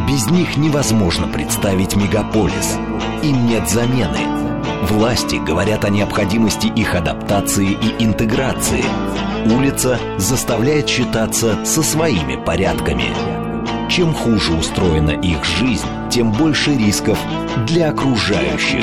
Без них невозможно представить мегаполис. Им нет замены. Власти говорят о необходимости их адаптации и интеграции. Улица заставляет считаться со своими порядками. Чем хуже устроена их жизнь, тем больше рисков для окружающих.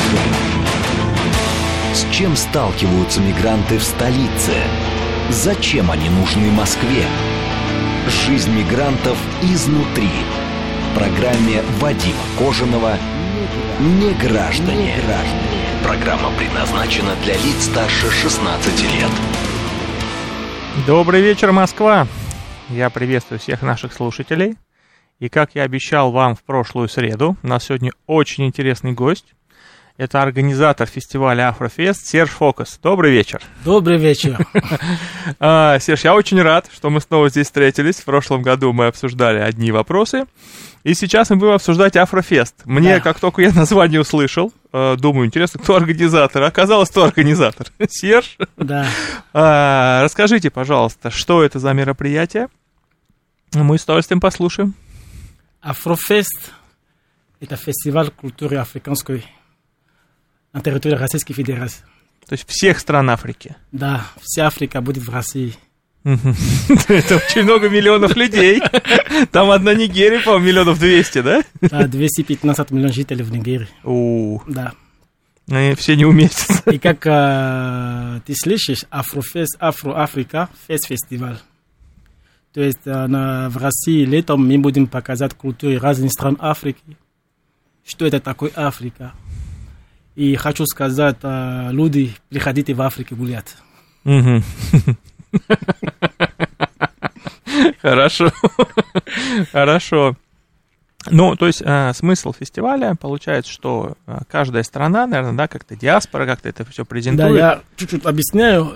С чем сталкиваются мигранты в столице? Зачем они нужны Москве? Жизнь мигрантов изнутри. В программе Вадима Кожаного «Неграждане». Программа предназначена для лиц старше 16 лет. Добрый вечер, Москва! Я приветствую всех наших слушателей. И как я обещал вам в прошлую среду, у нас сегодня очень интересный гость. Это организатор фестиваля Афрофест Серж Фокас. Добрый вечер. Добрый вечер. Серж, я очень рад, что мы снова здесь встретились. В прошлом году мы обсуждали одни вопросы. И сейчас мы будем обсуждать Афрофест. Мне, как только я название услышал, думаю, интересно, кто организатор. Оказалось, кто организатор. Серж? Да. Расскажите, пожалуйста, что это за мероприятие? Мы с удовольствием послушаем. Афрофест – это фестиваль культуры африканской на территории Российской Федерации. То есть всех стран Африки? Да, вся Африка будет в России. Это очень много миллионов людей. Там одна Нигерия, по-моему, 200 миллионов, да? Да, 215 миллионов жителей в Нигерии. Да. Они все не уместятся. И как ты слышишь, Афрофест, Афро-Африка, фестиваль. То есть в России летом мы будем показать культуру разных стран Африки. Что это такое Африка? И хочу сказать, люди, приходите в Африку гулять. Хорошо. Хорошо. Ну, то есть смысл фестиваля получается, что каждая страна, наверное, да, как-то диаспора, как-то это все презентует. Да, я чуть-чуть объясняю.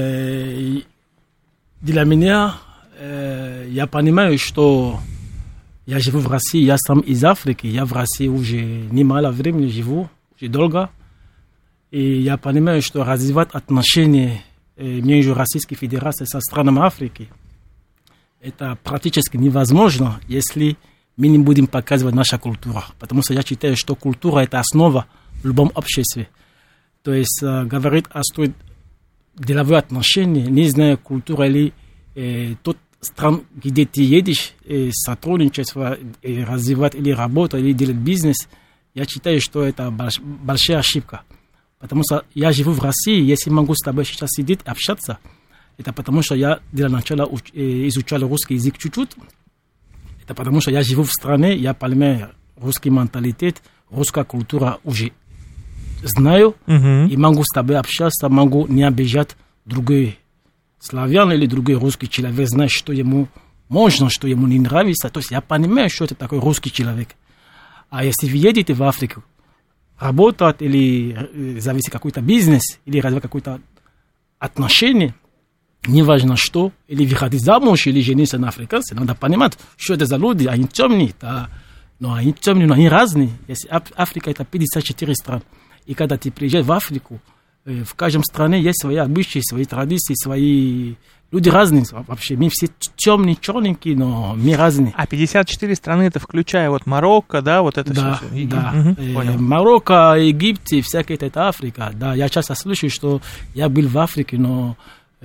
Для меня, я понимаю, что я живу в России, я сам из Африки, я в России уже немало времени живу, уже долго. И я понимаю, что развивать отношения между Российской Федерацией со странами Африки, это практически невозможно, если мы не будем показывать нашу культуру. Потому что я считаю, что культура – это основа в любом обществе. То есть говорить о деловых отношениях, не зная культуры или тот стран, где ты едешь, сотрудничество, развивать или работать, или делать бизнес, я считаю, что это большая ошибка. Потому что я живу в России, если могу с тобой сейчас сидеть и общаться, это потому что я для начала изучал русский язык чуть-чуть. Это потому что я живу в стране, я понимаю русский менталитет, русская культура уже знаю, и могу с тобой общаться, могу не обижать другой славян или другой русский человек, знать, что ему можно, что ему не нравится. То есть я понимаю, что это такой русский человек. А если вы едете в Африку, работать или завести какой-то бизнес, или развивать какое-то отношение, неважно что, или выходить замуж, или жениться на африканце, надо понимать, что это за люди, они темные, но они темные, но они разные. Если Африка это 54 стран, и когда ты приезжаешь в Африку, в каждой стране есть свои обычаи, свои традиции, свои... Люди разные вообще, мы все темные, черненькие, но мы разные. А 54 страны, это включая вот Марокко, да, вот это да, все? Да, Марокко, Египет, всякое это Африка. Да, я часто слышу, что я был в Африке, но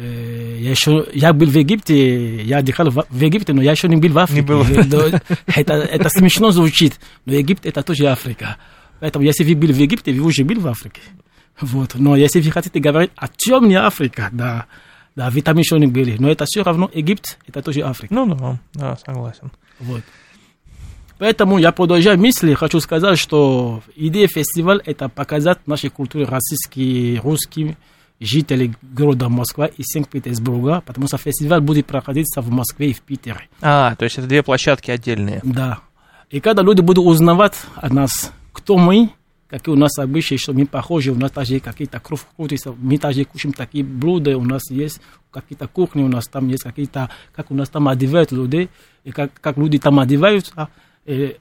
я был в Египте, я отдыхал в Египте, но я еще не был в Африке. Это смешно звучит, но Египет это тоже Африка. Поэтому если вы были в Египте, вы уже были в Африке. Вот. Но если вы хотите говорить о темной Африке, да, вы там еще не были. Но это все равно Египет, это тоже Африка. Ну, да, согласен. Вот. Поэтому я продолжаю мысли, хочу сказать, что идея фестиваля – это показать нашей культуре российские, русские жители города Москва и Санкт-Петербурга, потому что фестиваль будет проходиться в Москве и в Питере. То есть это две площадки отдельные. Да. И когда люди будут узнавать о нас, кто мы, какие у нас обычаи, что мы похожи, у нас также какие-то крути, мы также кушаем такие блюда, у нас есть какие-то кухни, у нас там есть какие-то, как у нас там одевают людей, и как люди там одеваются. То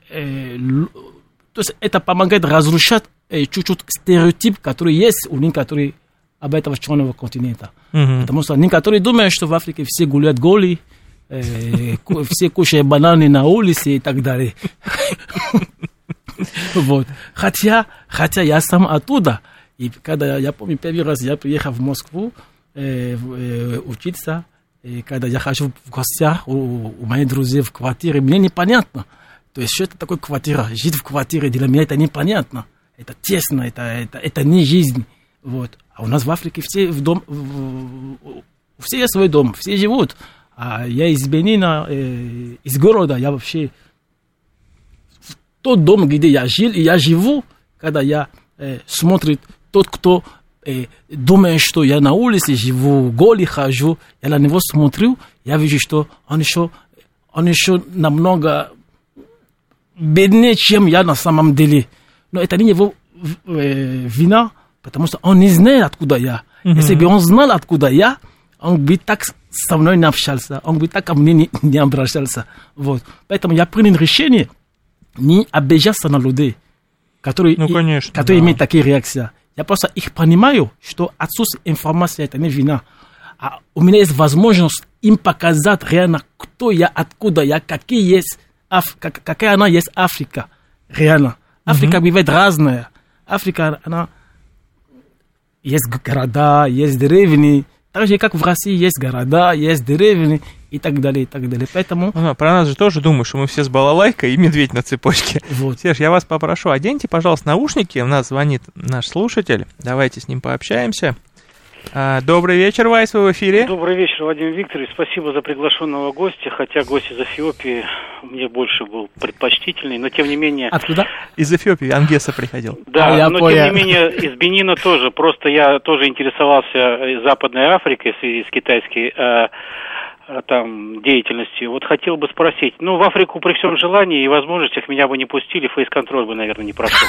есть это помогает разрушать чуть-чуть стереотип, который есть у них, который об этом черного континента. Потому что некоторые думают, что в Африке все гуляют голые, все кушают бананы на улице и так далее. Вот. Хотя я сам оттуда. И когда, я помню, первый раз я приехал в Москву учиться, и когда я хожу в гостях у моих друзей в квартире, мне непонятно. То есть, что это такое квартира? Жить в квартире для меня это непонятно. Это тесно, это не жизнь. Вот. А у нас в Африке все в дом, все есть свой дом, все живут. А я из Бенина, из города, я вообще... В тот дом, где я жил, и я живу, когда я смотрю тот, кто думает, что я на улице живу, голый хожу, я на него смотрю, я вижу, что он еще намного беднее, чем я на самом деле. Но это не его вина, потому что он не знает, откуда я. Если бы он знал, откуда я, он бы так со мной не общался, он бы так ко мне не обращался. Вот. Поэтому я принял решение не обижаться на людей, которые имеют такие реакции. Я просто их понимаю, что отсутствие информации это не вина. А у меня есть возможность им показать реально, кто я, откуда я, какая она есть Африка. Реально. Африка бывает разная. Африка, она... Есть города, есть деревни. Так же, как в России есть города, есть деревни и так далее, и так далее. Поэтому... Про нас же тоже думаю, что мы все с балалайкой и медведь на цепочке. Вот. Серж, я вас попрошу, оденьте, пожалуйста, наушники. У нас звонит наш слушатель. Давайте с ним пообщаемся. Добрый вечер, Вайс, вы в эфире. Добрый вечер, Владимир Викторович. Спасибо за приглашенного гостя, хотя гость из Эфиопии мне больше был предпочтительный, но тем не менее... Откуда? Из Эфиопии, Ангеса приходил. Да, но тем не менее из Бенина тоже. Просто я тоже интересовался Западной Африкой в связи с китайской там деятельностью. Вот хотел бы спросить, в Африку при всем желании и возможностях меня бы не пустили, фейс-контроль бы, наверное, не прошел.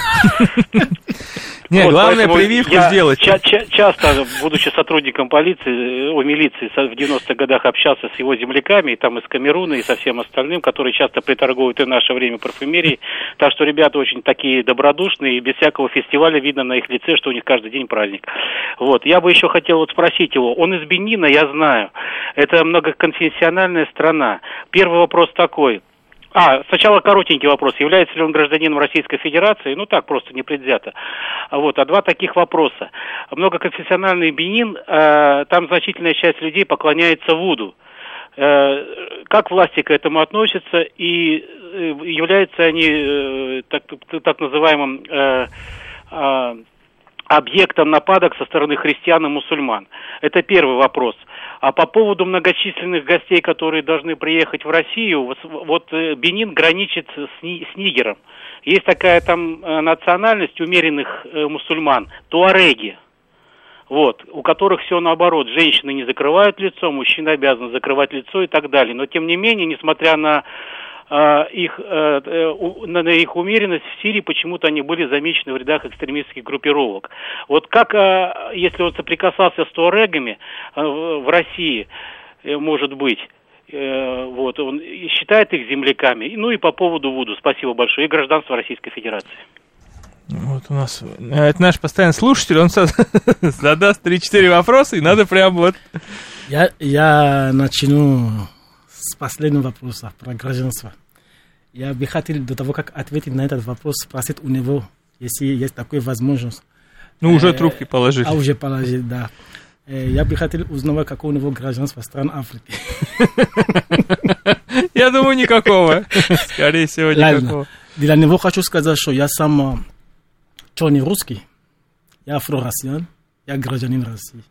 Нет, главное прививку сделать. Часто, будучи сотрудником милиции, в 90-х годах общался с его земляками, и там из Камеруна, и со всем остальным, которые часто приторговывают и в наше время парфюмерией. Так что ребята очень такие добродушные, и без всякого фестиваля видно на их лице, что у них каждый день праздник. Вот, я бы еще хотел спросить его, он из Бенина, я знаю, это многоконфессиональная страна. Первый вопрос такой. Сначала коротенький вопрос. Является ли он гражданином Российской Федерации? Так, просто непредвзято. А два таких вопроса. Многоконфессиональный Бенин, там значительная часть людей поклоняется Вуду. Как власти к этому относятся и являются они так называемым объектом нападок со стороны христиан и мусульман? Это первый вопрос. А по поводу многочисленных гостей, которые должны приехать в Россию, Бенин граничит с Нигером. Есть такая там национальность умеренных мусульман, туареги, у которых все наоборот. Женщины не закрывают лицо, мужчины обязаны закрывать лицо и так далее. Но тем не менее, несмотря на их умеренность, в Сирии почему-то они были замечены в рядах экстремистских группировок. Если он соприкасался с туарегами в России, может быть, он считает их земляками. И по поводу Вуду, спасибо большое, и гражданство Российской Федерации. Вот у нас, это наш постоянный слушатель, он задаст 3-4 вопроса, и надо прям Я начну с последнего вопроса про гражданство. Я бы хотел до того, как ответить на этот вопрос, спросить у него, если есть такая возможность. Уже трубки положили. Уже положили, да. Я бы хотел узнавать, какое у него гражданство стран Африки. Я думаю, никакого. Скорее всего, никакого. Для него хочу сказать, что я сам черный русский, я афро-россиян, я гражданин России.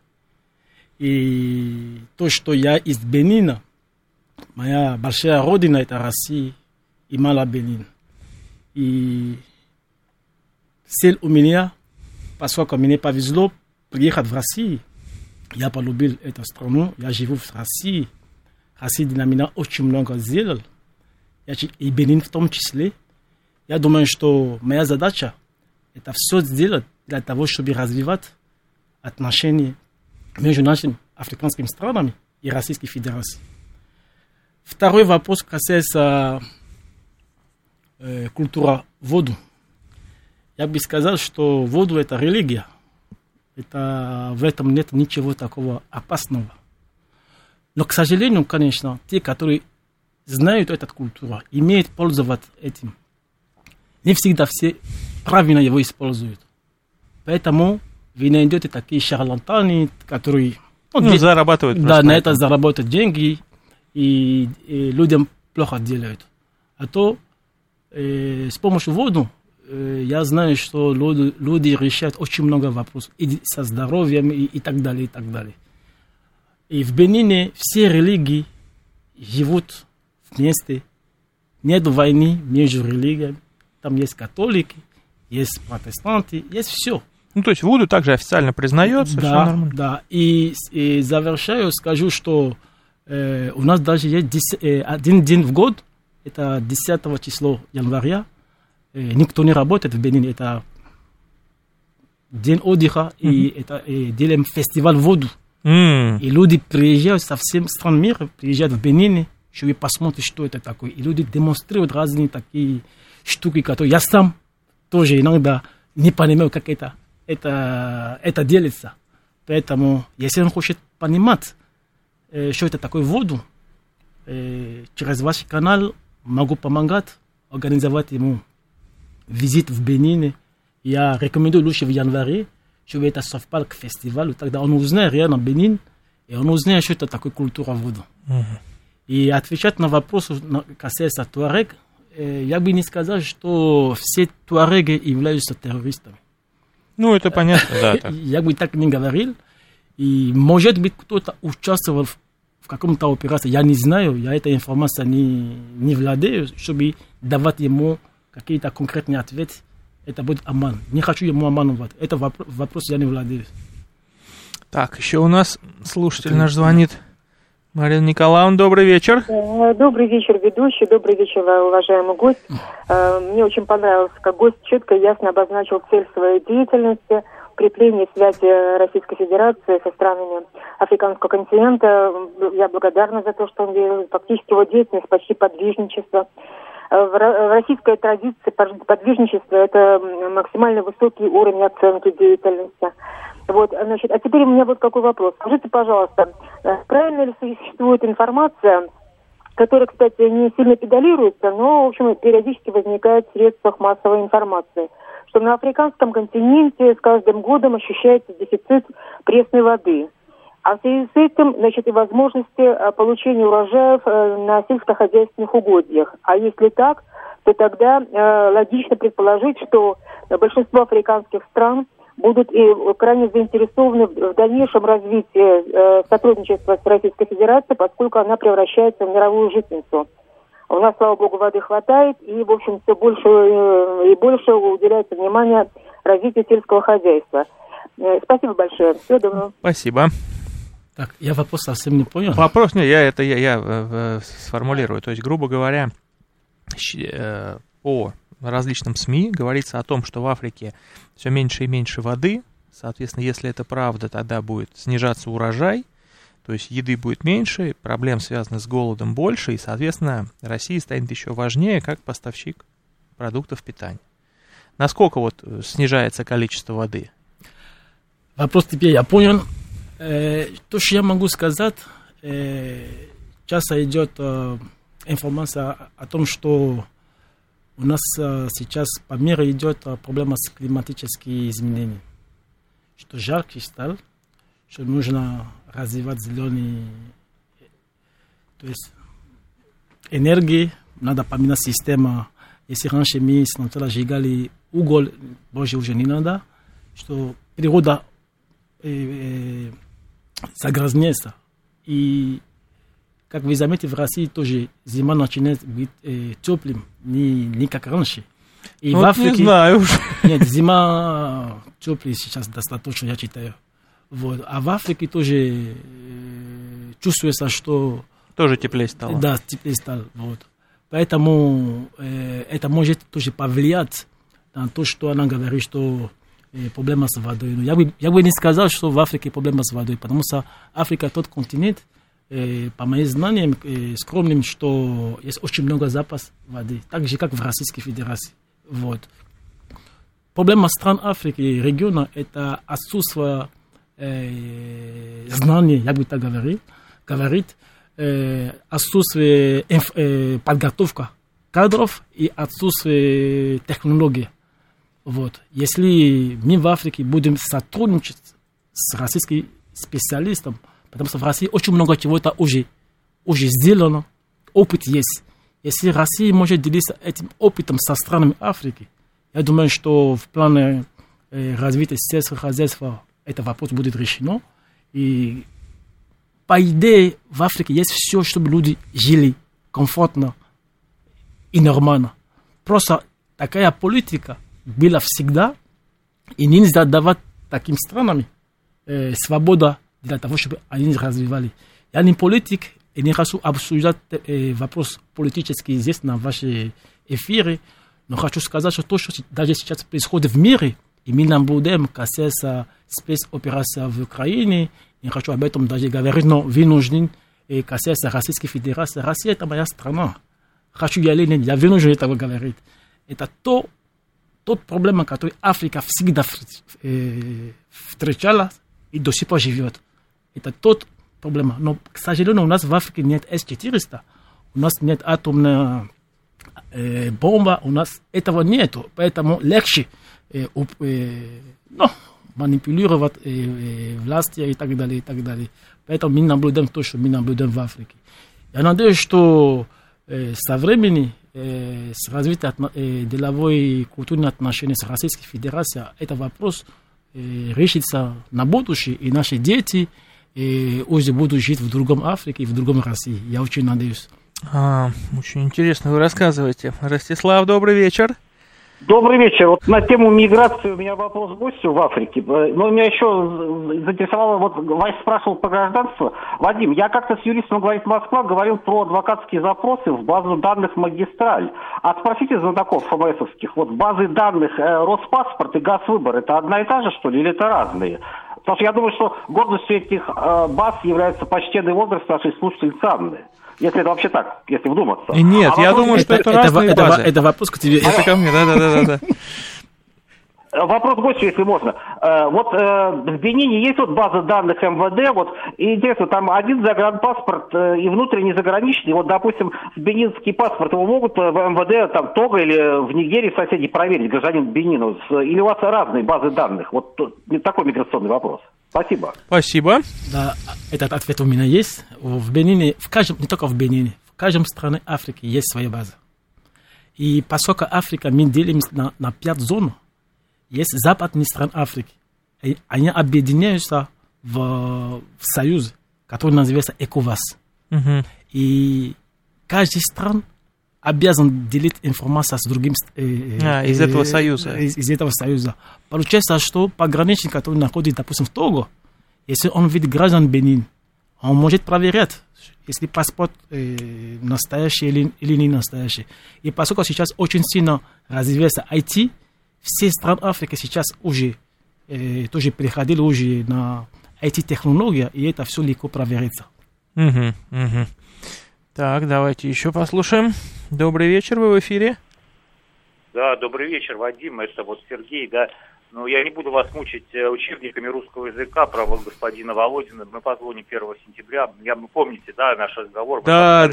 И то, что я из Бенина, моя большая родина это Россия и мала Бенин. И цель у меня, поскольку мне повезло приехать в Россию, я полюбил эту страну, я живу в России. Россия для меня очень много сделала, и Бенин в том числе. Я думаю, что моя задача это все сделать для того, чтобы развивать отношения между нашими африканскими странами и Российской Федерацией. Второй вопрос касается культуры Воду. Я бы сказал, что Воду это религия. В этом нет ничего такого опасного. Но, к сожалению, конечно, те, которые знают эту культуру, имеют пользоваться этим, не всегда все правильно его используют. Поэтому вы найдете такие шарлатаны, которые зарабатывают. Да, на это заработают деньги, и людям плохо делают. А то с помощью воды я знаю, что люди решают очень много вопросов и со здоровьем, и так далее, и так далее. И в Бенине все религии живут вместе. Нет войны между религиями. Там есть католики, есть протестанты, есть все. То есть вуду также официально признается, да, все нормально? Да, и завершаю, скажу, что у нас даже есть один день в год, это 10 число января, никто не работает в Бенине, это день отдыха, и делаем фестиваль воду. И люди приезжают со всех стран мира, приезжают в Бенине, чтобы посмотреть, что это такое. И люди демонстрируют разные такие штуки, которые я сам тоже иногда не понимаю, как это делается. Поэтому, если он хочет понимать, что это такое воду, через ваш канал могу помогать, организовать ему визит в Бенине. Я рекомендую лучше в январе, чтобы это совпало к фестивалю. Тогда он узнает реально Бенин, и он узнает, что это такое культура воды. И отвечать на вопросы, касаясь туарег, я бы не сказал, что все туареги являются террористами. Это понятно, да. Я бы так не говорил. И, может быть, кто-то участвовал в каком-то операции. Я не знаю, я этой информацией не владею, чтобы давать ему какие-то конкретные ответы. Это будет обман. Не хочу ему обманывать. Это вопрос я не владею. Так, еще у нас слушатель наш звонит. Марина Николаевна, добрый вечер. Добрый вечер, ведущий. Добрый вечер, уважаемый гость. Мне очень понравилось, как гость четко и ясно обозначил цель своей деятельности, укрепление связи Российской Федерации со странами африканского континента. Я благодарна за то, что он делает. Фактически его деятельность почти подвижничество. В российской традиции подвижничество – это максимально высокий уровень оценки деятельности. А теперь у меня вот какой вопрос. Скажите, пожалуйста, правильно ли существует информация, которая, кстати, не сильно педалируется, но, в общем, периодически возникает в средствах массовой информации, что на африканском континенте с каждым годом ощущается дефицит пресной воды. А в связи с этим, и возможности получения урожаев на сельскохозяйственных угодьях. А если так, то тогда логично предположить, что большинство африканских стран будут и крайне заинтересованы в дальнейшем развитии сотрудничества с Российской Федерацией, поскольку она превращается в мировую житницу. У нас, слава богу, воды хватает, и, в общем, все больше и больше уделяется внимание развитию сельского хозяйства. Спасибо большое. Всего доброго. Спасибо. Так, я вопрос совсем не понял. Вопрос, я сформулирую. То есть, грубо говоря, по различным СМИ говорится о том, что в Африке все меньше и меньше воды. Соответственно, если это правда, тогда будет снижаться урожай, то есть еды будет меньше, проблем, связанных с голодом, больше, и, соответственно, Россия станет еще важнее как поставщик продуктов питания. Насколько снижается количество воды? Вопрос теперь я понял. То, что я могу сказать, часто идет информация о том, что у нас сейчас по миру идет проблема с климатическими изменениями. Что жаркий стал, что нужно развивать зеленый, то есть энергии, надо поменять систему. Если раньше мы сначала сжигали уголь, больше уже не надо, что природа загрязняется. И, как вы заметите, в России тоже зима начинает быть теплым, не как раньше. И в Африке, не знаю уже. Нет, зима теплая сейчас достаточно, я считаю. А в Африке тоже чувствуется, что... Тоже теплее стало. Да, теплее стало. Поэтому это может тоже повлиять на то, что она говорит, что проблема с водой. Но я бы не сказал, что в Африке проблема с водой, потому что Африка тот континент, по моим знаниям, скромным, что есть очень много запасов воды, так же, как в Российской Федерации. Проблема стран Африки и региона – это отсутствие знаний, я бы так говорил, говорит, отсутствие подготовки кадров и отсутствие технологий. Вот. Если мы в Африке будем сотрудничать с российским специалистом, потому что в России очень много чего-то уже сделано, опыт есть. Если Россия может делиться этим опытом со странами Африки, я думаю, что в плане развития сельского хозяйства этот вопрос будет решен. И по идее в Африке есть все, чтобы люди жили комфортно и нормально. Просто такая политика была всегда, и нельзя давать таким странам свободу для того, чтобы они развивали. Я не политик, и не хочу обсуждать вопрос политический здесь на вашей эфире, но хочу сказать, что то, что даже сейчас происходит в мире, и мы наблюдаем, касается спецоперации в Украине, не хочу об этом даже говорить, но вынужден, касается Российской Федерации. Россия – это моя страна. Хочу я или нет, я вынужден этого говорить. Это тот проблема, который Африка всегда встречала и до сих пор живет. Это тот проблема. Но, к сожалению, у нас в Африке нет С-400, у нас нет атомной бомбы, у нас этого нет. Поэтому легче манипулировать власти и так далее, и так далее. Поэтому мы наблюдаем то, что мы наблюдаем в Африке. Я надеюсь, что со временем с развитием деловой и культурных отношений с Российской Федерацией этот вопрос решится на будущее, и наши дети уже будут жить в другом Африке и в другом России. Я очень надеюсь. Очень интересно вы рассказываете. Ростислав, добрый вечер. Добрый вечер. Вот на тему миграции у меня вопрос к гостю в Африке. Но меня еще заинтересовало, вот Вась спрашивал по гражданству. Вадим, я как-то с юристом «Говорит Москва» говорил про адвокатские запросы в базу данных «Магистраль». А спросите знатоков ФМСовских, вот базы данных Роспаспорт и Газвыбор, это одна и та же, что ли, или это разные? Потому что я думаю, что гордостью этих баз является почтенный возраст нашей слушательницы Анны. Если это вообще так, если вдуматься. Нет, я думаю, что это разные базы. Это вопрос к тебе. Это ко мне, да. Вопрос к гостю, если можно. Вот в Бенине есть вот база данных МВД, вот, и интересно, там один загранпаспорт и внутренний заграничный, вот, допустим, бенинский паспорт, его могут в МВД, там, Того или в Нигерии соседей проверить, гражданин Бенина, или у вас разные базы данных? Вот такой миграционный вопрос. Спасибо. Спасибо. Да, этот ответ у меня есть. В Бенине, не только в Бенине, в каждой стране Африки есть своя база. И поскольку Африка, мы делимся на 5 зон, есть западные страны Африки. И они объединяются в союз, который называется ЭКОВАС. Угу. И каждая страна обязан делить информацию с другим... из этого союза. Из этого союза. Получается, что пограничник, который находится, допустим, в Того, если он видит граждан Бенин, он может проверять, если паспорт настоящий или не настоящий. И поскольку сейчас очень сильно развивается IT, все страны Африки сейчас уже тоже переходили уже на IT-технологии, и это все легко проверяется. Угу. Так, давайте еще послушаем. Добрый вечер, вы в эфире. Да, добрый вечер, Вадим, это вот Сергей, да. Ну, я не буду вас мучить учебниками русского языка про господина Володина. Мы позвоним 1 сентября. Вы помните, да, наш разговор? Да.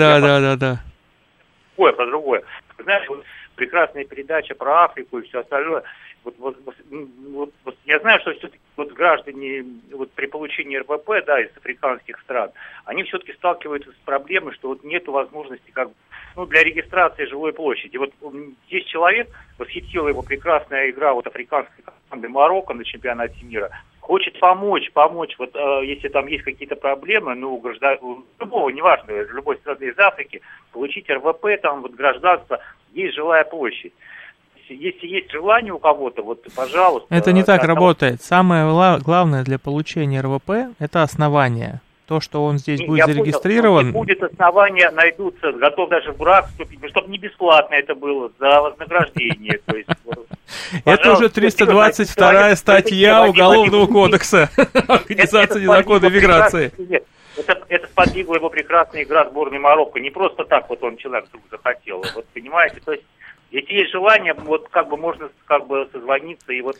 Про другое. Вы знаете, вот прекрасная передача про Африку и все остальное. Вот я знаю, что все-таки вот граждане вот при получении РВП, да, из африканских стран, они все-таки сталкиваются с проблемой, что вот нету возможности для регистрации жилой площади. Вот здесь человек, восхитила его прекрасная игра вот африканской команды Марокко на чемпионате мира, хочет помочь, вот если там есть какие-то проблемы, у любого, неважно, любой страны из Африки, получить РВП, там вот гражданство, есть жилая площадь. Если есть желание у кого-то, вот, пожалуйста. Это не так работает. Самое главное для получения РВП – это основание. То, что он здесь будет зарегистрирован. Будет основания, найдутся, готов даже в брак вступить, чтобы не бесплатно это было, за вознаграждение. Это уже 322 статья Уголовного кодекса. Организация незаконной миграции. Это сподвигла его прекрасная игра сборной Марокко. Не просто так вот он человек вдруг захотел. Вот понимаете, то есть если есть желание, вот можно созвониться и вот,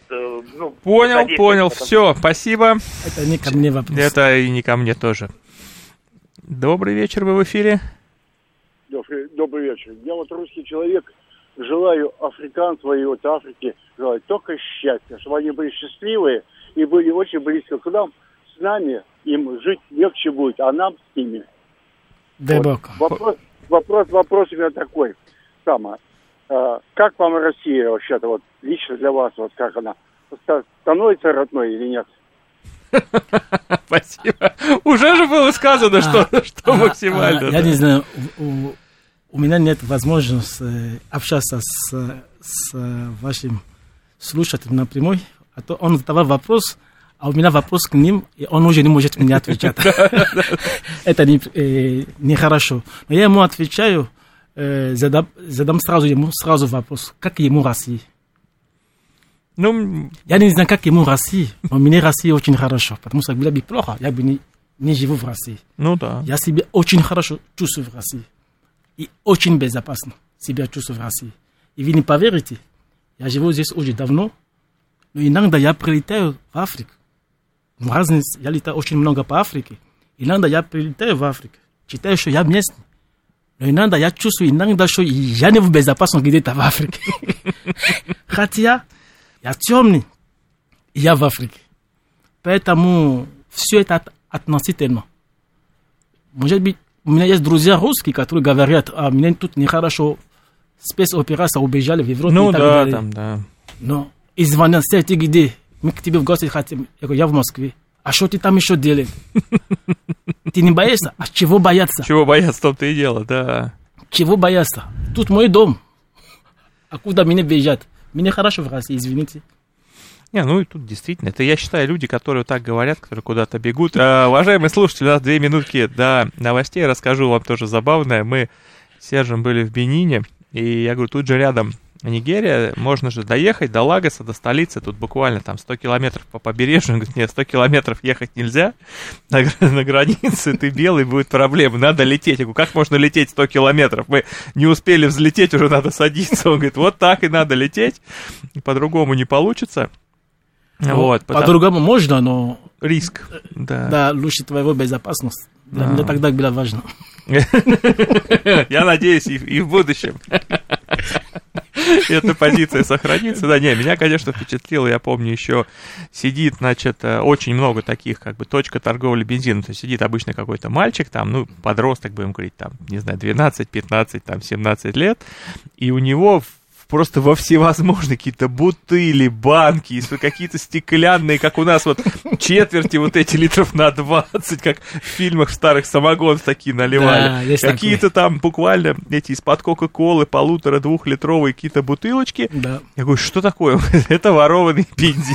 Понял, все, спасибо. Это не ко мне вопрос. Это и не ко мне тоже. Добрый вечер, вы в эфире. Добрый вечер. Я вот русский человек, желаю африканцам и вот Африке желаю только счастья, чтобы они были счастливые и были очень близко к нам, с нами, им жить легче будет, а нам с ними. Вот. Вопрос у меня такой. Как вам Россия вообще-то, вот лично для вас, вот как она становится родной или нет? Спасибо. Уже же было сказано, что максимально. Я не знаю, у меня нет возможности общаться с вашим слушателем напрямую, а то он задавал вопрос, а у меня вопрос к ним, и он уже не может мне отвечать. Это нехорошо. Но я ему отвечаю, задам сразу вопрос, как ему Россия? Я не знаю, как ему Россия, но мне Россия очень хорошо, потому что было бы плохо, я бы не живу в России. Ну да. Я себя очень хорошо чувствую в России. И очень безопасно себя чувствую в России. И вы не поверите, я живу здесь уже давно, но иногда я прилетаю в Африку. Я летаю очень много по Африке. Иногда я прилетаю в Африку, считаю, что я местный. Но иногда я чувствую, что я не в безопасности где-то в Африке. Хотя я темный, и я в Африке. Поэтому все это относительно. Может быть, у меня есть друзья русские, которые говорят, мне тут нехорошо, спецоперация, убежали в Европу. Ну да, там, да. Но и звонят, ты где? Мы к тебе в гости хотим. Я говорю, я в Москве. А что ты там еще делаешь? Ты не боишься? А чего бояться? Чего бояться, в том-то и дело, да. Чего бояться? Тут мой дом. А куда меня бежать? Мне хорошо в России, извините. Ну и тут действительно, это я считаю люди, которые так говорят, которые куда-то бегут. Уважаемые слушатели, у нас 2 минутки до новостей, расскажу вам тоже забавное. Мы с Сержем были в Бенине, и я говорю, тут же рядом Нигерия, можно же доехать до Лагоса, до столицы, тут буквально там 100 километров по побережью. Он говорит, нет, 100 километров ехать нельзя, на границе ты белый, будет проблема, надо лететь. Я говорю, как можно лететь 100 километров? Мы не успели взлететь, уже надо садиться. Он говорит, вот так и надо лететь, по-другому не получится. Вот, по-другому можно, но... Риск, да. Да, лучше твоего безопасности. Для меня тогда было важно. Я надеюсь, и в будущем эта позиция сохранится. Да, меня, конечно, впечатлило, я помню, еще сидит, значит, очень много таких, как бы, точка торговли бензином. То есть сидит обычно какой-то мальчик, там, подросток, будем говорить, там, не знаю, 12, 15, там, 17 лет, и у него просто во всевозможные какие-то бутыли, банки, какие-то стеклянные, как у нас вот четверти вот эти литров на 20, как в фильмах старых самогон такие наливали. Да, какие-то там буквально эти из-под Кока-Колы 1,5-2-литровые какие-то бутылочки. Да. Я говорю, что такое? Это ворованный бензин.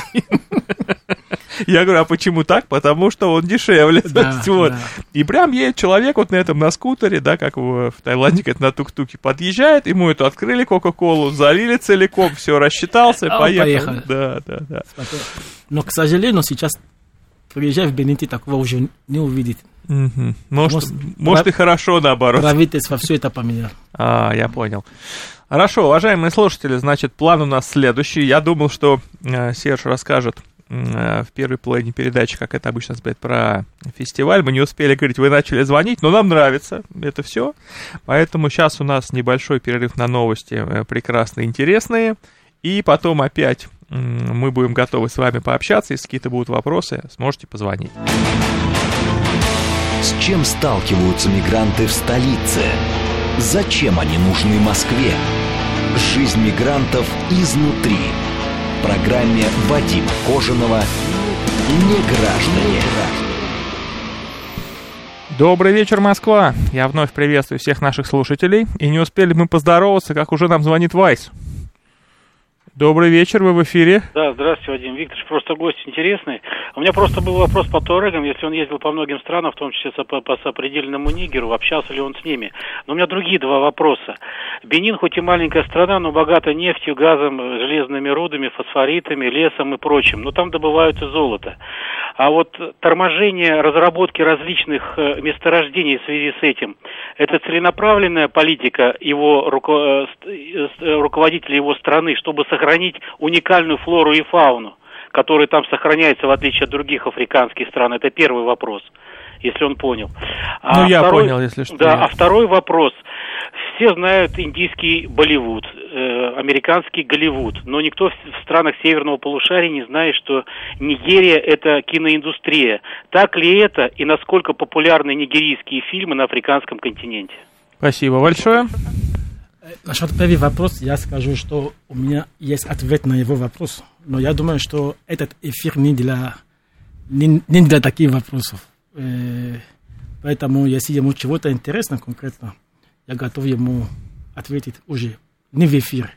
Я говорю, а почему так? Потому что он дешевле. Да, вот. Да. И прям едет человек вот на этом, на скутере, да, как в Таиланде, как на тук-туке, подъезжает, ему эту открыли Кока-Колу, залили целиком, все, рассчитался, поехал. Да. Но, к сожалению, сейчас, приезжая в Бенин, такого уже не увидит. Угу. Может и хорошо, наоборот. Правительство все это поменяло. Я понял. Хорошо, уважаемые слушатели, значит, план у нас следующий. Я думал, что Серж расскажет в первой половине передачи, как это обычно говорит, про фестиваль. Мы не успели говорить, вы начали звонить, но нам нравится это все. Поэтому сейчас у нас небольшой перерыв на новости, прекрасные, интересные. И потом опять мы будем готовы с вами пообщаться. Если какие-то будут вопросы, сможете позвонить. С чем сталкиваются мигранты в столице? Зачем они нужны Москве? Жизнь мигрантов изнутри. В программе Вадима Кожаного «Неграждане». Добрый вечер, Москва! Я вновь приветствую всех наших слушателей. И не успели мы поздороваться, как уже нам звонит Вайс. Добрый вечер, вы в эфире. Да, здравствуйте, Вадим Викторович, просто гость интересный. У меня просто был вопрос по туарегам, если он ездил по многим странам, в том числе по сопредельному Нигеру, общался ли он с ними. Но у меня другие 2 вопроса. Бенин хоть и маленькая страна, но богата нефтью, газом, железными рудами, фосфоритами, лесом и прочим. Но там добывают и золото. А вот торможение разработки различных месторождений в связи с этим, это целенаправленная политика его руководителей его страны, чтобы сохранить уникальную флору и фауну, которая там сохраняется в отличие от других африканских стран? Это первый вопрос. если он понял. Я понял, если что. Да, а второй вопрос. Все знают индийский Болливуд, американский Голливуд, но никто в странах северного полушария не знает, что Нигерия – это киноиндустрия. Так ли это и насколько популярны нигерийские фильмы на африканском континенте? Спасибо большое. Насчет первый вопрос, я скажу, что у меня есть ответ на его вопрос, но я думаю, что этот эфир не для таких вопросов. Поэтому, если ему чего-то интересно конкретно, я готов ему ответить уже не в эфире.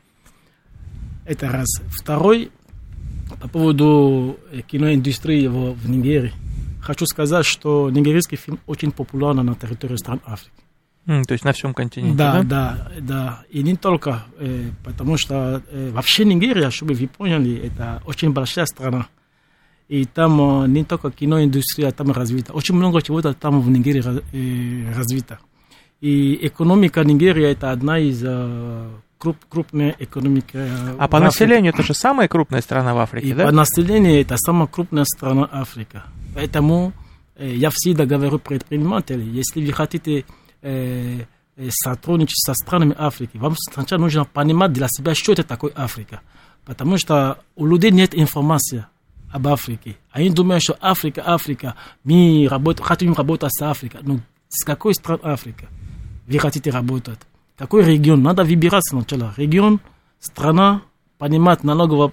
Это раз. Второй, по поводу киноиндустрии в Нигерии. Хочу сказать, что нигерийский фильм очень популярен на территории стран Африки. То есть на всем континенте, да? Да. И не только, потому что вообще Нигерия, чтобы вы поняли, это очень большая страна. И там не только киноиндустрия там развита. Очень много чего-то там в Нигерии развито. И экономика Нигерии это одна из крупных экономик. А по населению это же самая крупная страна в Африке, да? По населению это самая крупная страна Африки. Поэтому я всегда говорю предпринимателям, если вы хотите сотрудничать со странами Африки, вам сначала нужно понимать для себя, что это такое Африка. Потому что у людей нет информации об Африке. Они думают, что Африка, мы хотим работать с Африкой. Но с какой страны Африка вы хотите работать? Какой регион? Надо выбирать сначала. Регион, страна, понимать налоговые...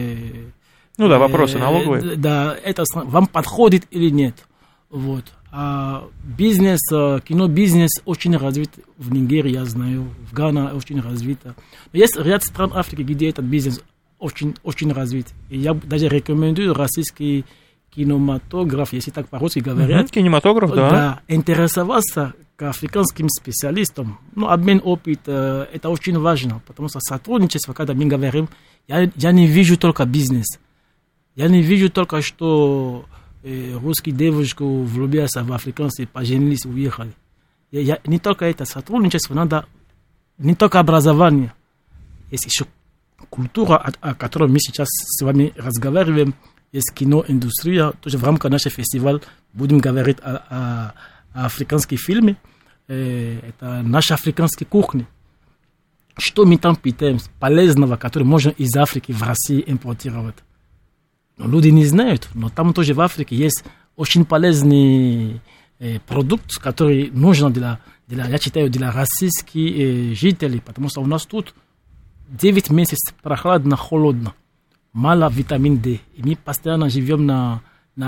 вопросы налоговые. Да, это вам подходит или нет. Вот. А бизнес, кинобизнес очень развит в Нигерии, я знаю, в Гане очень развит. Есть ряд стран Африки, где этот бизнес очень, очень развит. И я даже рекомендую российский кинематограф, если так по-русски говорят. Кинематограф, да. Да, интересоваться к африканским специалистам. Обмен опыта, это очень важно, потому что сотрудничество, когда мы говорим, я не вижу только бизнес. Я не вижу только, что русские девушки влюбились в африканцев, поженились, уехали. Не только это сотрудничество, надо не только образование. Есть еще культура, о которой мы сейчас с вами разговариваем, есть киноиндустрия, тоже в рамках нашего фестиваля будем говорить о африканских фильмах. Это наша африканская кухня. Что мы там питаем полезного, который можно из Африки в Россию импортировать. Но люди не знают, но там тоже в Африке есть очень полезный продукт, который нужен я считаю, для российских жителей, потому что у нас тут 9 месяцев прохладно, холодно, мало витамин D, и мы постоянно живем на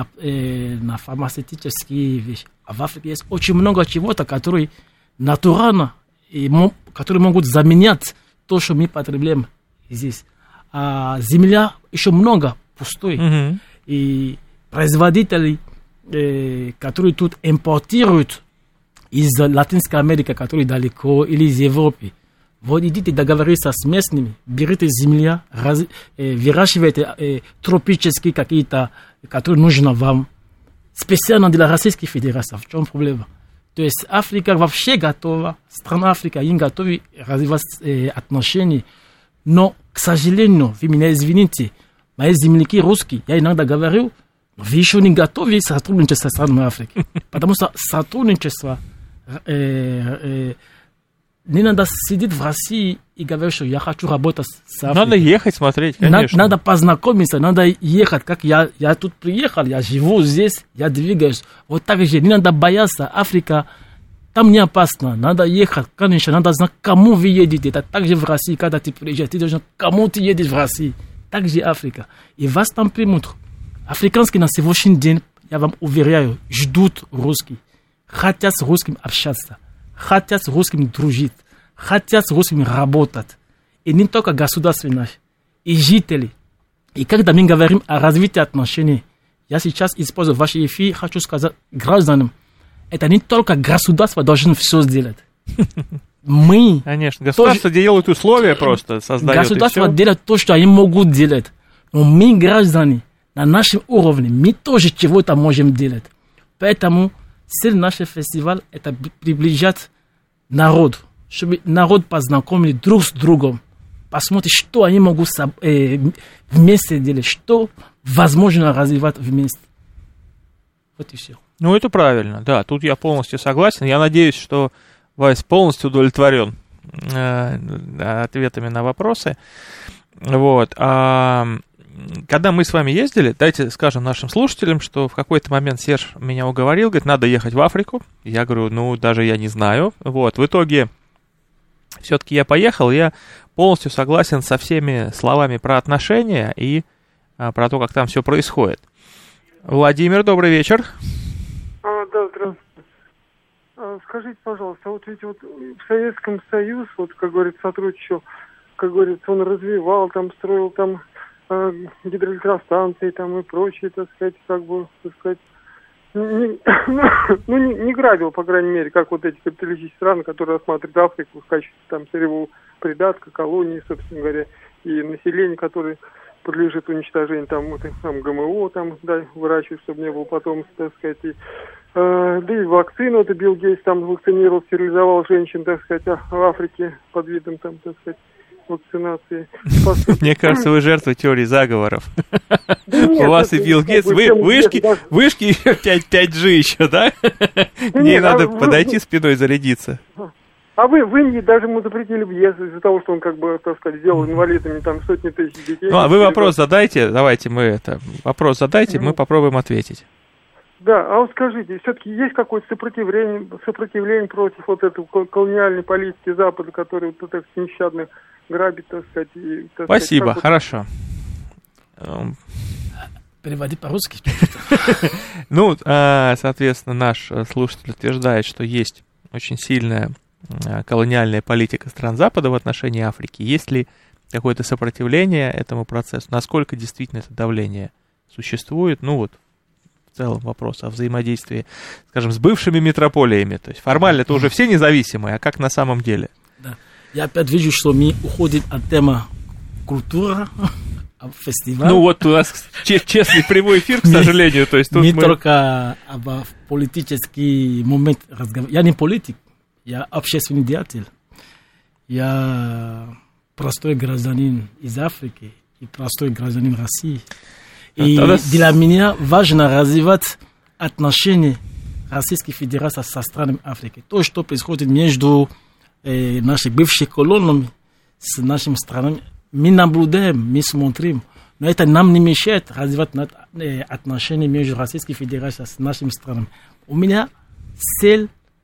фармацевтические вещи. А в Африке есть очень много чего-то, которые натурально, которые могут заменять то, что мы потребляем здесь. А земля еще много пустой. И производители, которые тут импортируют из Латинской Америки, которые далеко, или из Европы, вот идите договориться с местными, берите земля, выращивайте тропические какие-то, которые нужны вам, специально для Российской Федерации. В чем проблема? То есть Африка вообще готова, страна Африка, им готовы развивать отношения, но, к сожалению, вы меня извините, мои земляки русские, я иногда говорю, вы еще не готовы сотрудничать со странами Африки. Потому что сотрудничество, не надо сидеть в России и говорить, что я хочу работать с Африкой. Надо ехать смотреть, конечно. Надо познакомиться, надо ехать, как я тут приехал, я живу здесь, я двигаюсь. Вот так же, не надо бояться, Африка, там не опасно, надо ехать, конечно, надо знать, кому вы едете. Это так же в России, когда ты приезжаешь, ты должен знать, кому ты едешь в России. Так же Африка. И вас там примут. Африканские на сегодняшний день, я вам уверяю, ждут русских. Хотят с русским общаться. Хотят с русским дружить. Хотят с русским работать. И не только государственные, и жители. И когда мы говорим о развитии отношений, я сейчас использую ваш эфир, хочу сказать гражданам, это не только государство должно все сделать. Мы... Конечно, государство делает условия просто, создает. Государство делает то, что они могут делать. Но мы, граждане, на нашем уровне, мы тоже чего-то можем делать. Поэтому цель нашего фестиваля – это приближать народ, чтобы народ познакомил друг с другом, посмотреть, что они могут вместе делать, что возможно развивать вместе. Вот и все. Ну, это правильно, да, тут я полностью согласен. Я надеюсь, что Вайс полностью удовлетворен ответами на вопросы. Вот. Когда мы с вами ездили, дайте скажем нашим слушателям, что в какой-то момент Серж меня уговорил, говорит, надо ехать в Африку. Я говорю, ну, даже я не знаю. Вот. В итоге все-таки я поехал, я полностью согласен со всеми словами про отношения и про то, как там все происходит. Владимир, добрый вечер. Да, здравствуйте. Скажите, пожалуйста, вот ведь вот в Советском Союзе, вот, как говорится, сотрудничал, как говорится, он развивал, там, строил там гидроэлектростанции там и прочее, так сказать, как бы, так сказать, не грабил, по крайней мере, как вот эти капиталистические страны, которые рассматривают Африку в качестве там сырьевого придатка, колонии, собственно говоря, и население, которое подлежит уничтожению, там, вот, там ГМО, там, да, выращивают, чтобы не было потомства, так сказать, и, да и вакцину, это Билл Гейтс там вакцинировал, стерилизовал женщин, так сказать, в Африке под видом, там, так сказать, вакцинации. Мне кажется, вы жертва теории заговоров. У вас и Билл Гейтс, вышки еще 5G еще, да? Мне надо подойти спиной зарядиться. А вы в Индии даже ему запретили въезд из-за того, что он, как бы, так сказать, сделал инвалидами там сотни тысяч детей. Ну, а вы вопрос задайте, давайте вопрос задайте, мы попробуем ответить. Да, а вот скажите, все-таки есть какое-то сопротивление против вот этой колониальной политики Запада, которая вот так нещадно грабит, так сказать, и, так спасибо, сказать, хорошо. Переводи по-русски. Ну, соответственно, наш слушатель утверждает, что есть очень сильная колониальная политика стран Запада в отношении Африки. Есть ли какое-то сопротивление этому процессу? Насколько действительно это давление существует? Ну вот, в целом вопрос о взаимодействии, скажем, с бывшими метрополиями. То есть формально это уже все независимые, а как на самом деле? Да. Я опять вижу, что мы уходим от темы культура, фестиваль. Ну вот у нас честный прямой эфир, к сожалению. То есть тут не только об политический момент разговора. Я не политик. Я общественный деятель. Я простой гражданин из Африки и простой гражданин России. И для меня важно развивать отношения Российской Федерации со странами Африки. То, что происходит между нашими бывшими колониями с нашими странами, мы наблюдаем, мы смотрим. Но это нам не мешает развивать отношения между Российской Федерацией с нашими странами. У меня цель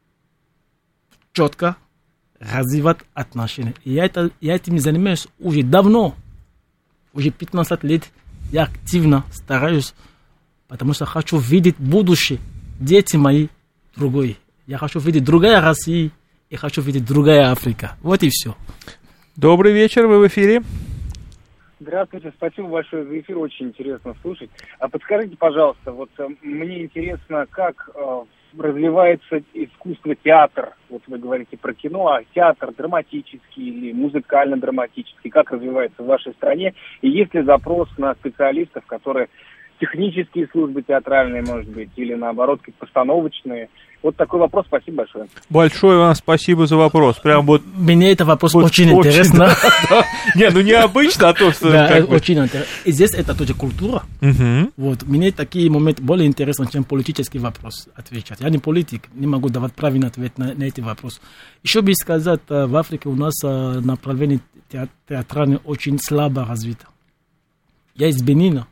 четко развивать отношения. И я этим занимаюсь уже давно, уже 15 лет. Я активно стараюсь, потому что хочу видеть будущее. Дети мои другой. Я хочу видеть другая Россия и хочу видеть другая Африка. Вот и все. Добрый вечер, вы в эфире. Здравствуйте, спасибо большое за эфир, очень интересно слушать. А подскажите, пожалуйста, вот мне интересно, как развивается искусство театр. Вот вы говорите про кино, а театр драматический или музыкально-драматический, как развивается в вашей стране? И есть ли запрос на специалистов, которые технические службы театральные, может быть, или наоборот, постановочные? Вот такой вопрос, спасибо большое. Большое вам спасибо за вопрос. Прям вот. Мне это вопрос очень интересно. Не, ну необычно, а то, что... Да, очень интересно. И здесь это тоже культура. Вот, мне такие моменты более интересны, чем политический вопрос отвечать. Я не политик, не могу давать правильный ответ на эти вопросы. Еще бы сказать, в Африке у нас направление театральное очень слабо развито. Я из Бенина,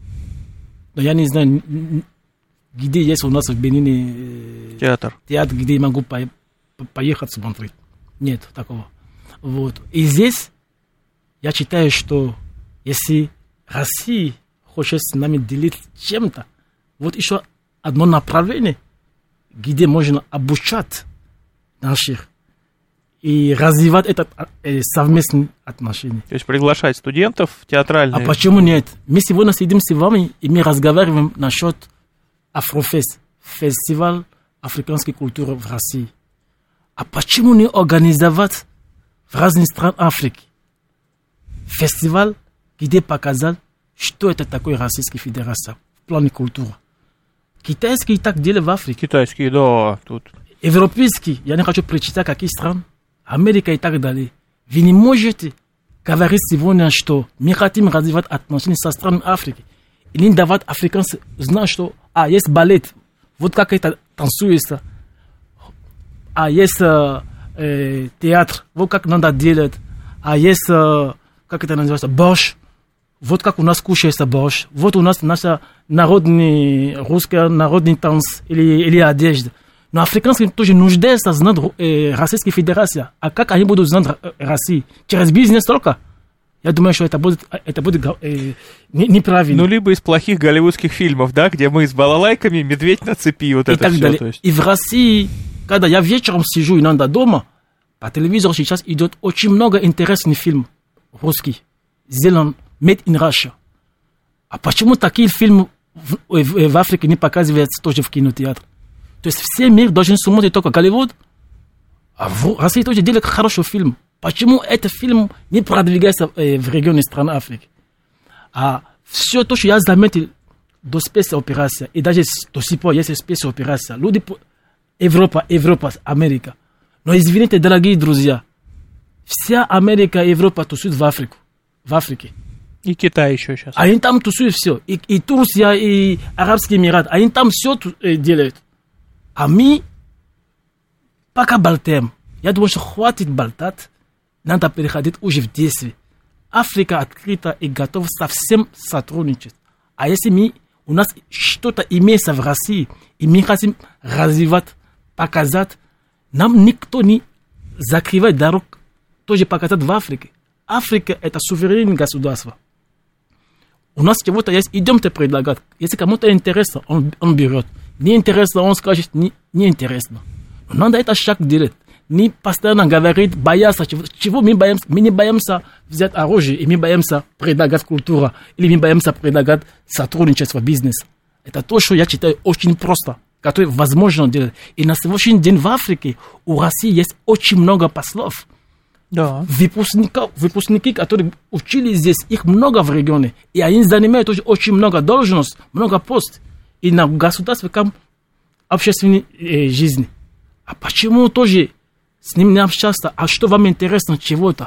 но я не знаю, где есть у нас в Бенине театр, где я могу поехать смотреть. Нет такого. Вот. И здесь я считаю, что если Россия хочет с нами делить чем-то, вот еще одно направление, где можно обучать наших и развивать это совместные отношения. То есть приглашать студентов в театральные... А почему нет? Мы сегодня сидим с вами, и мы разговариваем насчет Афрофест, фестиваль африканской культуры в России. А почему не организовать в разных странах Африки фестиваль, где показал, что это такое Российская Федерация в плане культуры? Китайские так делают в Африке. Китайские, да, тут. Европейские, я не хочу прочитать, какие страны. Америка и так далее. Вы не можете говорить сегодня, что мы хотим развивать отношения со странами Африки. И не давать африканцам знать, что есть балет вот как это танцуется. А есть театр, вот как надо делать. А есть, как это называется, борщ. Вот как у нас кушается борщ. Вот у нас наша народный, русский народный танц или одежда. Но африканцы тоже нуждаются знать Российской Федерации. А как они будут знать Россию? Через бизнес только? Я думаю, что это будет неправильно. Ну, либо из плохих голливудских фильмов, да, где мы с балалайками, медведь на цепи, вот и это так все. Далее. То есть... И в России, когда я вечером сижу иногда дома, по телевизору сейчас идет очень много интересных фильмов русских, сделан Made in Russia. А почему такие фильмы в Африке не показываются тоже в кинотеатре? То есть все мир должен смотреть только Голливуд, а в России тоже делают хороший фильм. Почему этот фильм не продвигается в регионе стран Африки? А все то, что я заметил до спецоперации, и даже до сих пор есть спецоперация, люди, Европа, Америка. Но извините, дорогие друзья, вся Америка и Европа тусуют в Африке. И Китай еще сейчас. Они там тусуют все. И Турция, и Арабские Эмираты, они там все делают. А мы пока болтаем. Я думаю, что хватит болтать. Надо переходить уже в действие. Африка открыта и готова совсем сотрудничать. А если у нас что-то имеется в России, и мы хотим развивать, показать, нам никто не закрывает дорог тоже показать в Африке. Африка – это суверенное государство. У нас чего-то есть, идемте предлагать. Если кому-то интересно, он берет. Не интересно, он скажет, не интересно. Но надо это шаг делать. Не постоянно говорить, бояться. Чего мы боимся? Мы не боимся взять оружие, и мы боимся предлагать культуру, или мы боимся предлагать сотрудничество, бизнес. Это то, что я считаю очень просто, которое возможно делать. И на сегодняшний день в Африке у России есть очень много послов. Да. Выпускники, которые учились здесь, их много в регионе. И они занимают очень много должностей, много постов. И на государстве, как общественной жизни. А почему тоже с ним не общаться? А что вам интересно чего-то?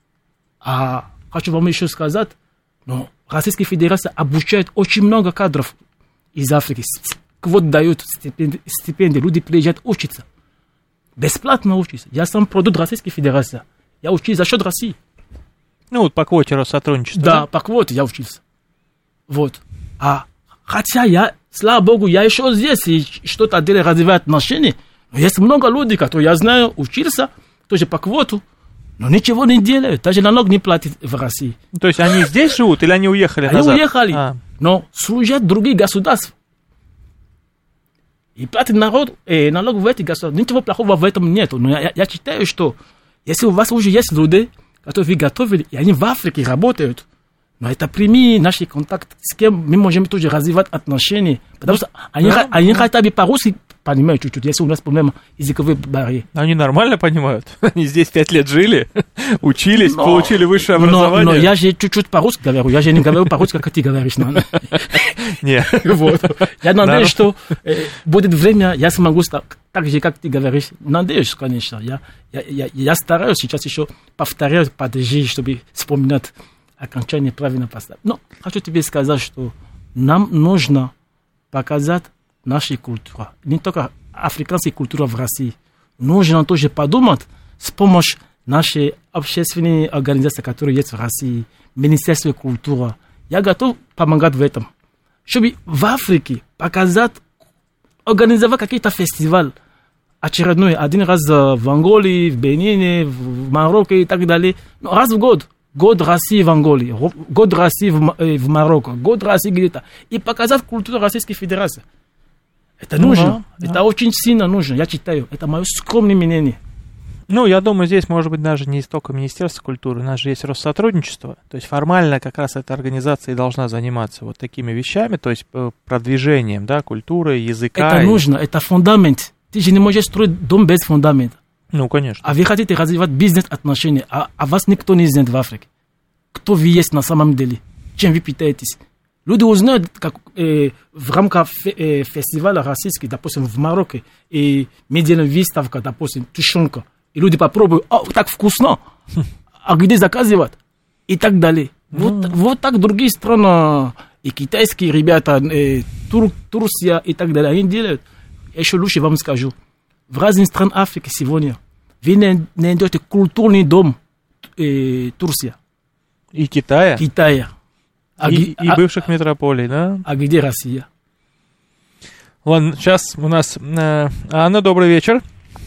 А хочу вам еще сказать, но Российская Федерация обучает очень много кадров из Африки. Квот дают стипендии, люди приезжают учиться. Бесплатно учиться. Я сам продукт Российской Федерации. Я учился за счет России. Ну вот по квоте Россотрудничества. Да, по квоте я учился. Вот. А хотя я, слава богу, я еще здесь и что-то отдельно развиваю отношения. Но есть много людей, которые я знаю, учился тоже по квоту, но ничего не делают. Даже налог не платят в России. То есть они здесь живут или они уехали назад? Они уехали, но служат другие государства. И платят налог в эти государства. Ничего плохого в этом нет. Но я считаю, что если у вас уже есть люди, которые вы готовили, и они в Африке работают, но это прямые наши контакты, с кем мы можем тоже развивать отношения. Потому что они хотя бы по-русски понимают чуть-чуть, если у нас проблема языковой барьеры. Они нормально понимают? Они здесь 5 лет жили, учились, получили высшее образование. Но я же чуть-чуть по-русски говорю, я же не говорю по-русски, как ты говоришь. Нет. Я надеюсь, что будет время, я смогу так же, как ты говоришь. Надеюсь, конечно. Я стараюсь сейчас еще повторять падежи, чтобы вспоминать окончание правильно поставить. Но хочу тебе сказать, что нам нужно показать нашу культуру. Не только африканская культура в России. Нужно тоже подумать с помощью нашей общественной организации, которая есть в России, Министерство культуры. Я готов помогать в этом. Чтобы в Африке показать, организовать какие-то фестивали очередной, один раз в Анголе, в Бенине, в Марокко и так далее. Но раз в год. Год России в Анголе, год России в Марокко, год России где-то. И показать культуру Российской Федерации. Это нужно. Это очень сильно нужно, я считаю. Это мое скромное мнение. Ну, я думаю, здесь, может быть, даже не столько Министерство культуры, у нас же есть Россотрудничество. То есть формально как раз эта организация и должна заниматься вот такими вещами, то есть продвижением, да, культуры, языка. Это нужно, это фундамент. Ты же не можешь строить дом без фундамента. Ну, конечно. А вы хотите развивать бизнес-отношения, а вас никто не знает в Африке. Кто вы есть на самом деле? Чем вы питаетесь? Люди узнают, как в рамках фестиваля российского, допустим, в Марокко, и мы делаем выставку, допустим, тушенка, и люди попробуют, так вкусно, а где заказывать? И так далее. Вот так другие страны, и китайские ребята, Турция и так далее, они делают. еще лучше вам скажу. В разных странах Африки сегодня вы найдете культурный дом Турция. И Китая. И бывших метрополий, да? А где Россия? Ладно, сейчас у нас Анна, добрый вечер.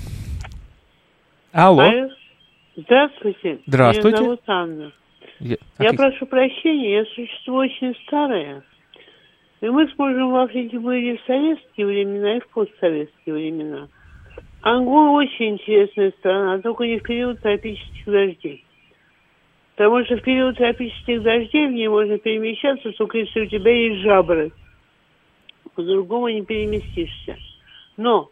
Алло. Здравствуйте. Здравствуйте. Меня зовут Анна. Я прошу прощения, я существо очень старое. И мы с мужем в Африке были в советские времена и в постсоветские времена. Ангола очень интересная страна, только не в период тропических дождей. Потому что в период тропических дождей в ней можно перемещаться, только если у тебя есть жабры. По-другому не переместишься. Но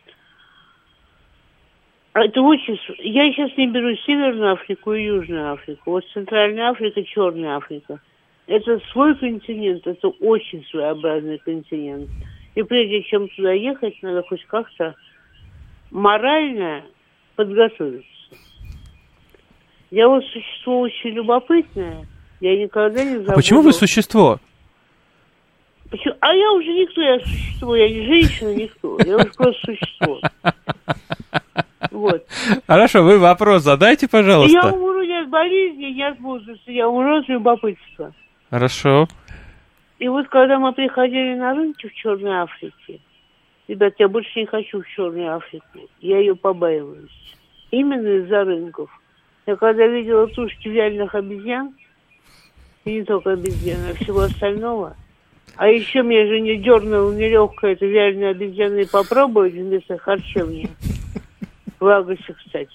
это очень... Я сейчас не беру Северную Африку и Южную Африку. Вот Центральная Африка, Черная Африка. Это свой континент, это очень своеобразный континент. И прежде чем туда ехать, надо хоть как-то морально подготовиться. Я вот существо очень любопытное. Я никогда не забуду. А почему вы существо? Почему? А я уже никто, я существо. Я не женщина, никто. Я уже просто существо. Вот. Хорошо, вы вопрос задайте, пожалуйста. Я умру не от болезни, не от возраста. Я умру от любопытства. Хорошо. И вот когда мы приходили на рынки в Черной Африке, ребят, я больше не хочу в Черную Африку. Я ее побаиваюсь. Именно из-за рынков. Я когда видела тушки вяленых обезьян, и не только обезьян, а всего остального, а еще меня же не дернуло нелегкое это вяленые обезьяны попробовать вместо харчевни. В Лагосе, кстати.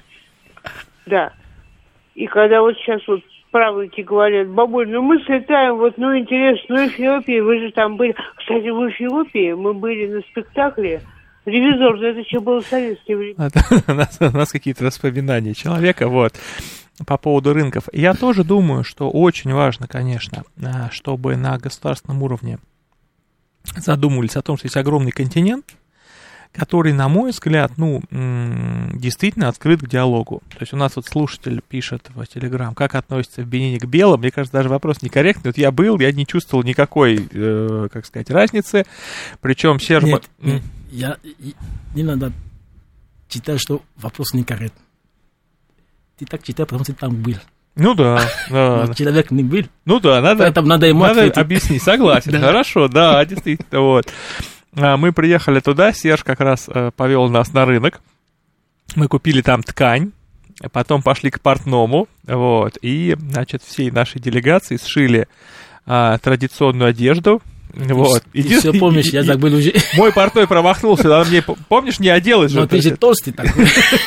Да. И когда вот сейчас вот правнуки говорят: бабуль, ну мы слетаем, вот, ну интересно, ну Эфиопия, вы же там были. Кстати, в Эфиопии мы были на спектакле «Ревизор», это еще было в советские времена. У нас какие-то воспоминания человека, вот, по поводу рынков. Я тоже думаю, что очень важно, конечно, чтобы на государственном уровне задумывались о том, что есть огромный континент, который, на мой взгляд, действительно открыт к диалогу. То есть у нас вот слушатель пишет в Телеграм, как относится в Бенине к белым. Мне кажется, даже вопрос некорректный. Вот я был, я не чувствовал никакой, как сказать, разницы. Причем Серж... Нет, не надо читать, что вопрос некорректный. Ты так читай, потому что ты там был. Ну да. Человек не был. Ну да, надо ему ответить. Объяснить, согласен. Хорошо, да, действительно, вот. Мы приехали туда, Серж как раз повел нас на рынок, мы купили там ткань, потом пошли к портному, вот, и, значит, всей нашей делегации сшили традиционную одежду, вот. Ты все помнишь, я забыл уже. Мой портной промахнулся, она мне, помнишь, не оделась же. Но ты же толстый такой.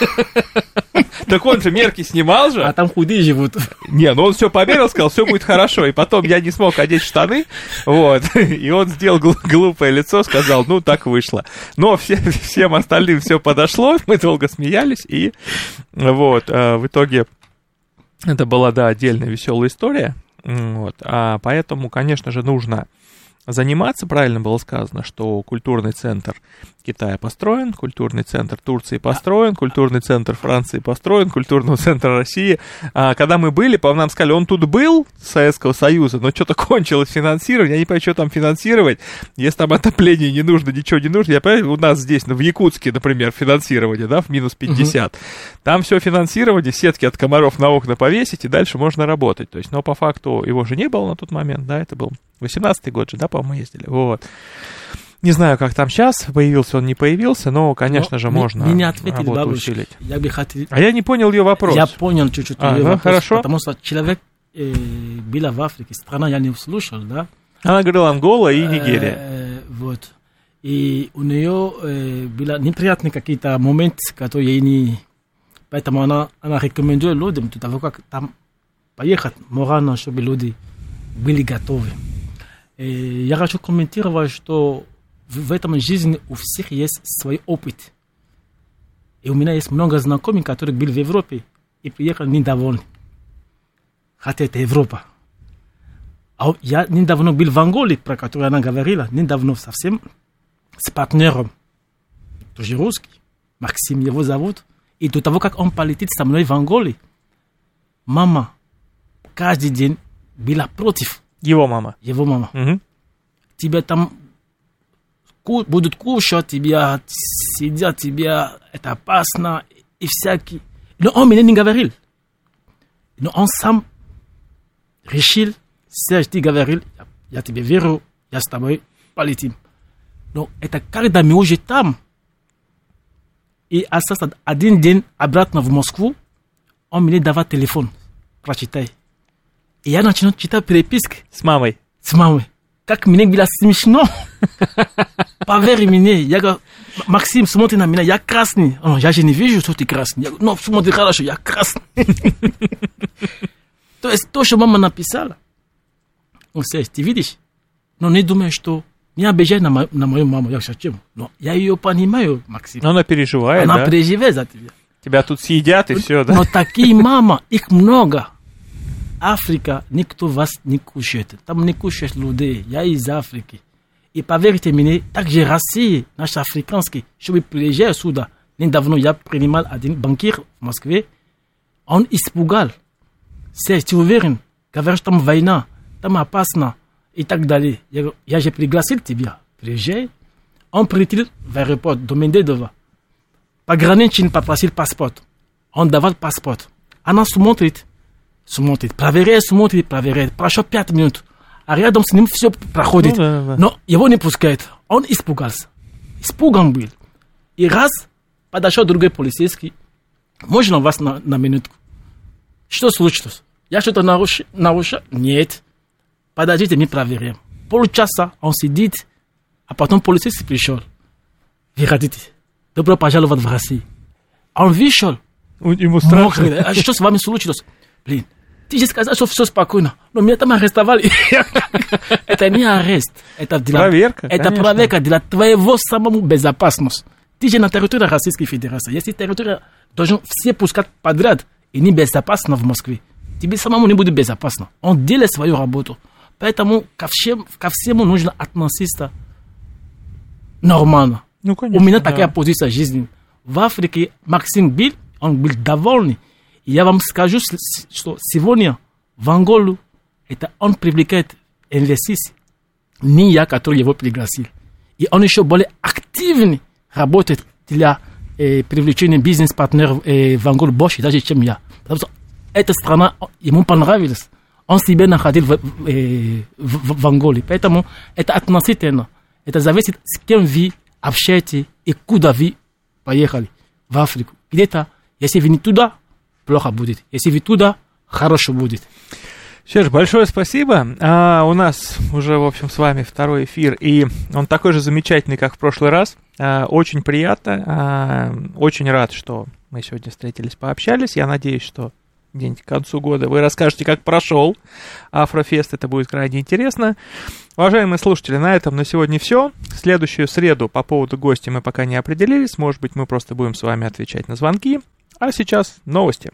Так он же мерки снимал же. А там худые живут. Не, ну он все померил, сказал, все будет хорошо. И потом я не смог одеть штаны, вот. И он сделал глупое лицо, сказал, ну так вышло. Но всем остальным все подошло, мы долго смеялись. И вот, в итоге это была, да, отдельная веселая история. Вот. Поэтому, конечно же, нужно заниматься, правильно было сказано, что культурный центр Китая построен, культурный центр Турции построен, культурный центр Франции построен, культурный центр России. Когда мы были, по-моему, нам сказали, он тут был, Советского Союза, но что-то кончилось финансирование, я не понимаю, что там финансировать, если там отопление не нужно, ничего не нужно. Я понимаю, у нас здесь, в Якутске, например, финансирование, да, в минус 50. Там все финансирование, сетки от комаров на окна повесить, и дальше можно работать. То есть, но по факту его же не было на тот момент, да, это был 18-й год же, да, по-моему, мы ездили, вот. Не знаю, как там сейчас, появился он, не появился, но, конечно же, можно работу усилить. Я бы хотел... А я не понял ее вопрос. Я понял чуть-чуть ее вопрос, хорошо. Потому что человек был в Африке, страна я не услышал, да. Она говорила Ангола и Нигерия. Вот. И у нее были неприятные какие-то моменты, которые не... Поэтому она рекомендует людям, до того, как там поехать, морально, чтобы люди были готовы. И я хочу комментировать, что в этом жизни у всех есть свой опыт. И у меня есть много знакомых, которые были в Европе и приехали недовольны. Хотя это Европа. А я недавно был в Анголе, про которую она говорила, недавно совсем, с партнером, тоже русский, Максим его зовут. И до того, как он полетит со мной в Анголе, мама каждый день была против. Его мама. Его мама. Угу. Тебя там будут кушать тебя, сидят тебя, это опасно, и всякие. Но он мне не говорил. Но он сам решил, Серж, ты говорил, я тебе верю, я с тобой полетим. Но это когда мы уже там, и остался один день обратно в Москву, он мне давал телефон, прочитай. И я начал читать переписки. С мамой? С мамой. Как мне было смешно. Поверь мне, я говорю, Максим, смотри на меня, я красный. Я же не вижу, что ты красный. Я говорю, ну, смотри хорошо, я красный. То есть то, что мама написала, Серж, ты видишь? Но не думай, что не обижай на мою маму. Я говорю, чем? Но я ее понимаю, Максим. Но она переживает, Она переживает за тебя. Тебя тут съедят и все, да? Но такие мамы, их много. Африка, никто вас не кушает. Там не кушают людей. Я из Африки. И поверьте мне, также Россия, наш африканский, чтобы приезжать сюда. Недавно я принимал один банкир в Москве. Он испугал. Серж, ты уверен? Говоришь, там война, там опасно и так далее. Я же пригласил тебя. Приезжай. Он прилетел в аэропорт Домодедово. Пограничник попросил паспорт. Он давал паспорт. Она смотрит, проверяет. Прошло 5 минут. А рядом с ним все проходит. Но его не пускают. Он испугался. Испуган был. И раз подошел другой полицейский. Можно вас на минутку? Что случилось? Я что-то нарушил? Нет. Подождите, мы проверяем. Полчаса он сидит, а потом полицейский пришел. Вы хотите? Добро пожаловать в Россию. Он вышел. Ему страшно. А что с вами случилось? Блин, ты же сказал, что все спокойно. Но меня там арестовали. Это не арест. Это проверка. Это проверка для твоего самого безопасности. Ты же на территории Российской Федерации. Если территория должен все пускать подряд и небезопасно в Москве, тебе самому не будет безопасно. Он делает свою работу. Поэтому ко всему нужно относиться нормально. Ну, конечно, у меня такая позиция жизни. В Африке Максим был, он был довольный. И я вам скажу, что сегодня в Анголу это он привлекает инвестиции. Не я, который его пригласил. И он еще более активно работает для привлечения бизнес-партнеров в Анголу больше, даже чем я. Потому что эта страна ему понравилась. Он себя находил в Анголе. Поэтому это относительно. Это зависит, с кем вы общаетесь и куда вы поехали в Африку. Где-то, если вы не туда, плохо будет. Если вы туда, хорошо будет. Серж, большое спасибо. У нас уже, в общем, с вами второй эфир, и он такой же замечательный, как в прошлый раз. Очень приятно. Очень рад, что мы сегодня встретились, пообщались. Я надеюсь, что где-нибудь к концу года вы расскажете, как прошел Афрофест. Это будет крайне интересно. Уважаемые слушатели, на этом на сегодня все. В следующую среду по поводу гостя мы пока не определились. Может быть, мы просто будем с вами отвечать на звонки. А сейчас новости.